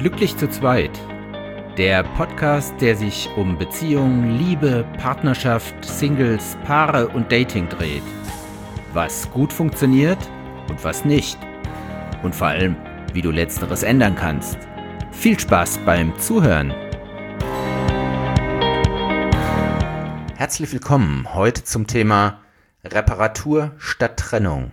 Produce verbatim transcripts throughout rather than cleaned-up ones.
Glücklich zu zweit. Der Podcast, der sich um Beziehungen, Liebe, Partnerschaft, Singles, Paare und Dating dreht. Was gut funktioniert und was nicht. Und vor allem, wie du Letzteres ändern kannst. Viel Spaß beim Zuhören. Herzlich willkommen heute zum Thema Reparatur statt Trennung.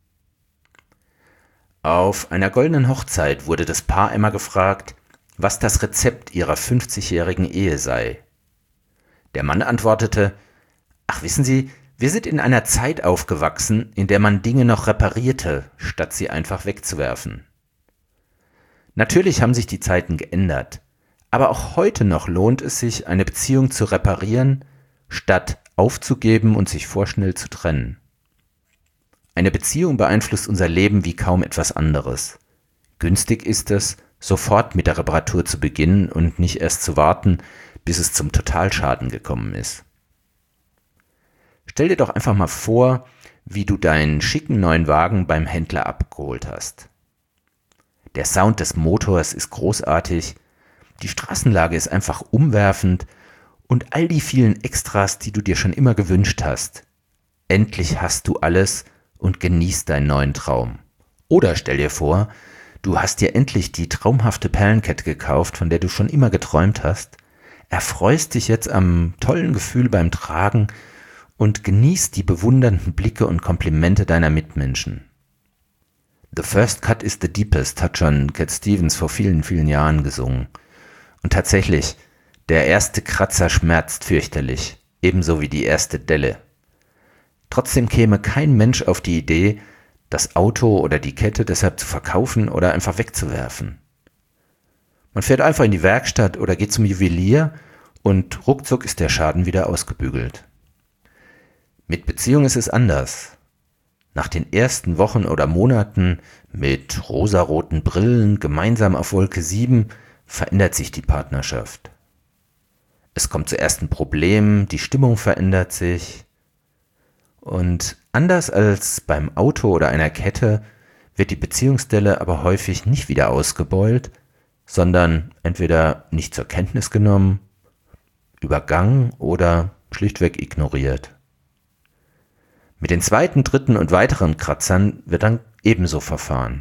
Auf einer goldenen Hochzeit wurde das Paar immer gefragt, was das Rezept ihrer fünfzigjährigen Ehe sei. Der Mann antwortete, ach wissen Sie, wir sind in einer Zeit aufgewachsen, in der man Dinge noch reparierte, statt sie einfach wegzuwerfen. Natürlich haben sich die Zeiten geändert, aber auch heute noch lohnt es sich, eine Beziehung zu reparieren, statt aufzugeben und sich vorschnell zu trennen. Eine Beziehung beeinflusst unser Leben wie kaum etwas anderes. Günstig ist es, sofort mit der Reparatur zu beginnen und nicht erst zu warten, bis es zum Totalschaden gekommen ist. Stell dir doch einfach mal vor, wie du deinen schicken neuen Wagen beim Händler abgeholt hast. Der Sound des Motors ist großartig, die Straßenlage ist einfach umwerfend und all die vielen Extras, die du dir schon immer gewünscht hast. Endlich hast du alles und genießt deinen neuen Traum. Oder stell dir vor, du hast dir endlich die traumhafte Perlenkette gekauft, von der du schon immer geträumt hast, erfreust dich jetzt am tollen Gefühl beim Tragen und genießt die bewundernden Blicke und Komplimente deiner Mitmenschen. The first cut is the deepest, hat schon Cat Stevens vor vielen, vielen Jahren gesungen. Und tatsächlich, der erste Kratzer schmerzt fürchterlich, ebenso wie die erste Delle. Trotzdem käme kein Mensch auf die Idee, das Auto oder die Kette deshalb zu verkaufen oder einfach wegzuwerfen. Man fährt einfach in die Werkstatt oder geht zum Juwelier und ruckzuck ist der Schaden wieder ausgebügelt. Mit Beziehung ist es anders. Nach den ersten Wochen oder Monaten mit rosaroten Brillen gemeinsam auf Wolke sieben verändert sich die Partnerschaft. Es kommt zu ersten Problemen, die Stimmung verändert sich. Und anders als beim Auto oder einer Kette wird die Beziehungsdelle aber häufig nicht wieder ausgebeult, sondern entweder nicht zur Kenntnis genommen, übergangen oder schlichtweg ignoriert. Mit den zweiten, dritten und weiteren Kratzern wird dann ebenso verfahren.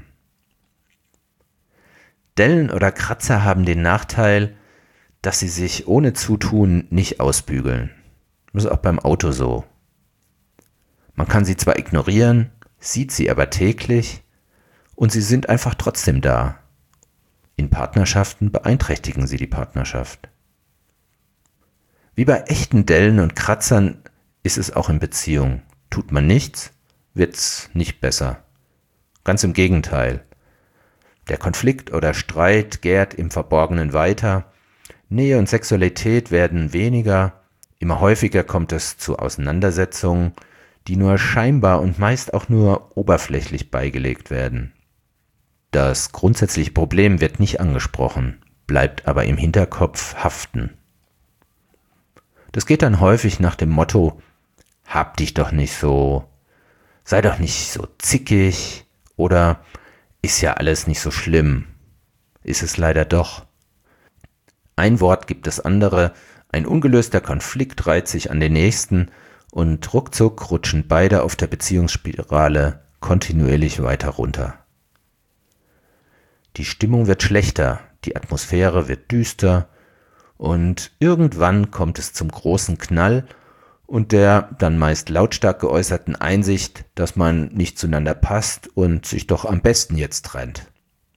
Dellen oder Kratzer haben den Nachteil, dass sie sich ohne Zutun nicht ausbügeln. Das ist auch beim Auto so. Man kann sie zwar ignorieren, sieht sie aber täglich und sie sind einfach trotzdem da. In Partnerschaften beeinträchtigen sie die Partnerschaft. Wie bei echten Dellen und Kratzern ist es auch in Beziehungen. Tut man nichts, wird's nicht besser. Ganz im Gegenteil. Der Konflikt oder Streit gärt im Verborgenen weiter, Nähe und Sexualität werden weniger, immer häufiger kommt es zu Auseinandersetzungen, die nur scheinbar und meist auch nur oberflächlich beigelegt werden. Das grundsätzliche Problem wird nicht angesprochen, bleibt aber im Hinterkopf haften. Das geht dann häufig nach dem Motto, hab dich doch nicht so, sei doch nicht so zickig oder ist ja alles nicht so schlimm. Ist es leider doch. Ein Wort gibt das andere, ein ungelöster Konflikt reiht sich an den nächsten und ruckzuck rutschen beide auf der Beziehungsspirale kontinuierlich weiter runter. Die Stimmung wird schlechter, die Atmosphäre wird düster und irgendwann kommt es zum großen Knall und der dann meist lautstark geäußerten Einsicht, dass man nicht zueinander passt und sich doch am besten jetzt trennt.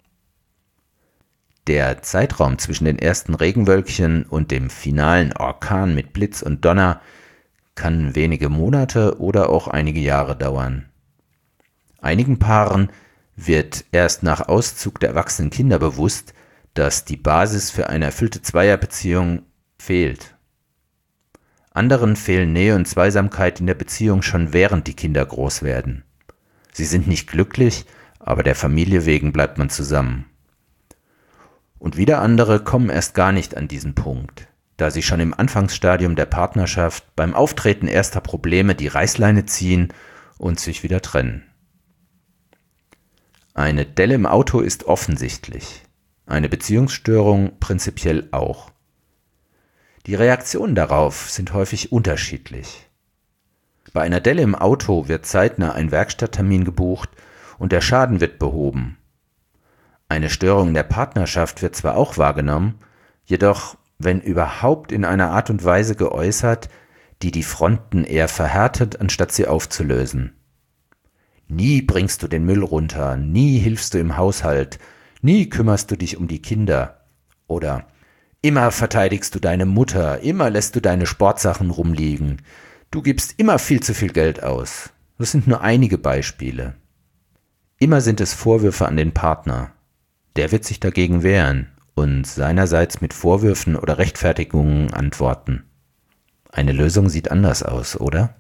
Der Zeitraum zwischen den ersten Regenwölkchen und dem finalen Orkan mit Blitz und Donner kann wenige Monate oder auch einige Jahre dauern. Einigen Paaren wird erst nach Auszug der erwachsenen Kinder bewusst, dass die Basis für eine erfüllte Zweierbeziehung fehlt. Anderen fehlen Nähe und Zweisamkeit in der Beziehung schon während die Kinder groß werden. Sie sind nicht glücklich, aber der Familie wegen bleibt man zusammen. Und wieder andere kommen erst gar nicht an diesen Punkt, da sie schon im Anfangsstadium der Partnerschaft beim Auftreten erster Probleme die Reißleine ziehen und sich wieder trennen. Eine Delle im Auto ist offensichtlich. eine Beziehungsstörung prinzipiell auch. Die Reaktionen darauf sind häufig unterschiedlich. Bei einer Delle im Auto wird zeitnah ein Werkstatttermin gebucht und der Schaden wird behoben. Eine Störung in der Partnerschaft wird zwar auch wahrgenommen, jedoch, wenn überhaupt, in einer Art und Weise geäußert, die die Fronten eher verhärtet, anstatt sie aufzulösen. Nie bringst du den Müll runter, nie hilfst du im Haushalt, nie kümmerst du dich um die Kinder. Oder immer verteidigst du deine Mutter, immer lässt du deine Sportsachen rumliegen, du gibst immer viel zu viel Geld aus. Das sind nur einige Beispiele. Immer sind es Vorwürfe an den Partner. Der wird sich dagegen wehren und seinerseits mit Vorwürfen oder Rechtfertigungen antworten. Eine Lösung sieht anders aus, oder?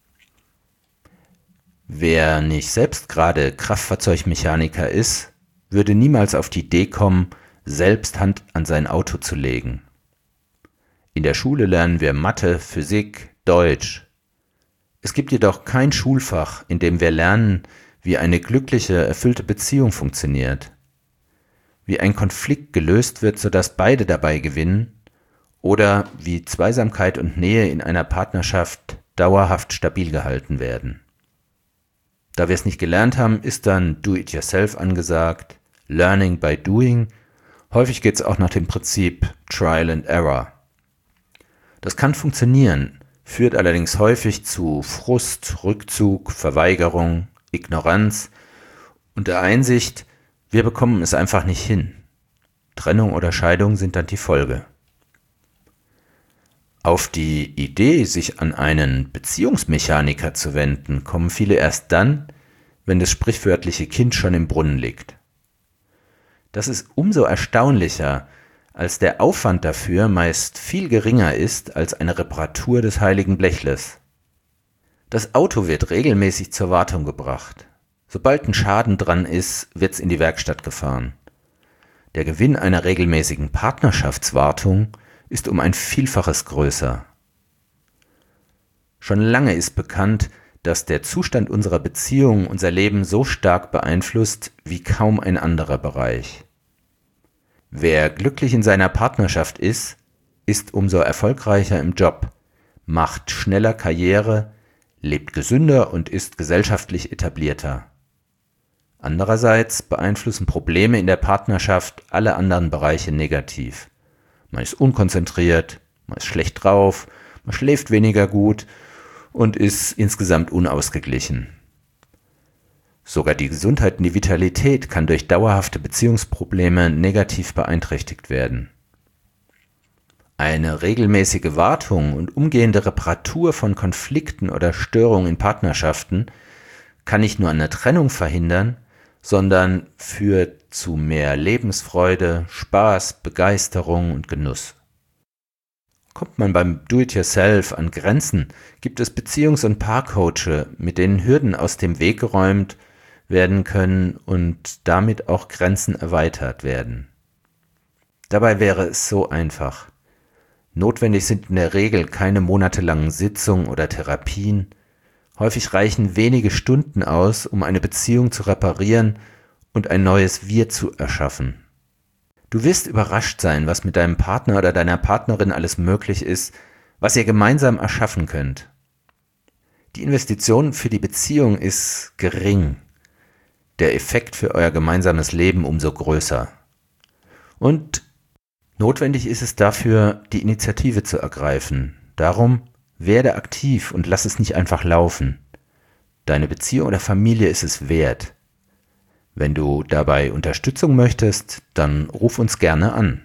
Wer nicht selbst gerade Kraftfahrzeugmechaniker ist, würde niemals auf die Idee kommen, selbst Hand an sein Auto zu legen. In der Schule lernen wir Mathe, Physik, Deutsch. Es gibt jedoch kein Schulfach, in dem wir lernen, wie eine glückliche, erfüllte Beziehung funktioniert. Wie ein Konflikt gelöst wird, sodass beide dabei gewinnen, oder wie Zweisamkeit und Nähe in einer Partnerschaft dauerhaft stabil gehalten werden. Da wir es nicht gelernt haben, ist dann Do-it-yourself angesagt, Learning by Doing. Häufig geht es auch nach dem Prinzip Trial and Error. Das kann funktionieren, führt allerdings häufig zu Frust, Rückzug, Verweigerung, Ignoranz und der Einsicht, wir bekommen es einfach nicht hin. Trennung oder Scheidung sind dann die Folge. Auf die Idee, sich an einen Beziehungsmechaniker zu wenden, kommen viele erst dann, wenn das sprichwörtliche Kind schon im Brunnen liegt. Das ist umso erstaunlicher, als der Aufwand dafür meist viel geringer ist als eine Reparatur des heiligen Blechles. Das Auto wird regelmäßig zur Wartung gebracht. Sobald ein Schaden dran ist, wird's in die Werkstatt gefahren. Der Gewinn einer regelmäßigen Partnerschaftswartung ist um ein Vielfaches größer. Schon lange ist bekannt, dass der Zustand unserer Beziehung unser Leben so stark beeinflusst wie kaum ein anderer Bereich. Wer glücklich in seiner Partnerschaft ist, ist umso erfolgreicher im Job, macht schneller Karriere, lebt gesünder und ist gesellschaftlich etablierter. Andererseits beeinflussen Probleme in der Partnerschaft alle anderen Bereiche negativ. Man ist unkonzentriert, man ist schlecht drauf, man schläft weniger gut und ist insgesamt unausgeglichen. Sogar die Gesundheit und die Vitalität kann durch dauerhafte Beziehungsprobleme negativ beeinträchtigt werden. Eine regelmäßige Wartung und umgehende Reparatur von Konflikten oder Störungen in Partnerschaften kann nicht nur eine Trennung verhindern, sondern führt zu mehr Lebensfreude, Spaß, Begeisterung und Genuss. Kommt man beim Do-it-yourself an Grenzen, gibt es Beziehungs- und Paarcoaches, mit denen Hürden aus dem Weg geräumt werden können und damit auch Grenzen erweitert werden. Dabei wäre es so einfach. Notwendig sind in der Regel keine monatelangen Sitzungen oder Therapien. Häufig reichen wenige Stunden aus, um eine Beziehung zu reparieren und ein neues Wir zu erschaffen. Du wirst überrascht sein, was mit deinem Partner oder deiner Partnerin alles möglich ist, was ihr gemeinsam erschaffen könnt. Die Investition für die Beziehung ist gering, der Effekt für euer gemeinsames Leben umso größer. Und notwendig ist es dafür, die Initiative zu ergreifen. Darum werde aktiv und lass es nicht einfach laufen. Deine Beziehung oder Familie ist es wert. Wenn du dabei Unterstützung möchtest, dann ruf uns gerne an.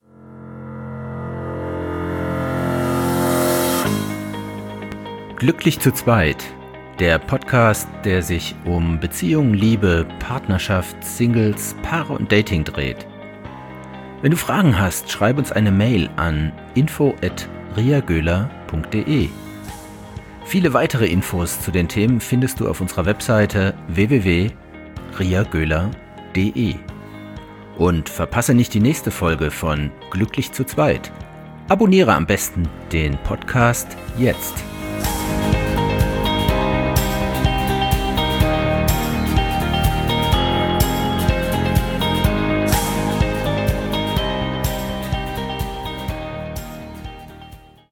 Glücklich zu zweit, der Podcast, der sich um Beziehung, Liebe, Partnerschaft, Singles, Paare und Dating dreht. Wenn du Fragen hast, schreib uns eine Mail an info at riagöhler punkt de. Viele weitere Infos zu den Themen findest du auf unserer Webseite w w w punkt riagöhler punkt de. Und verpasse nicht die nächste Folge von Glücklich zu zweit. Abonniere am besten den Podcast jetzt.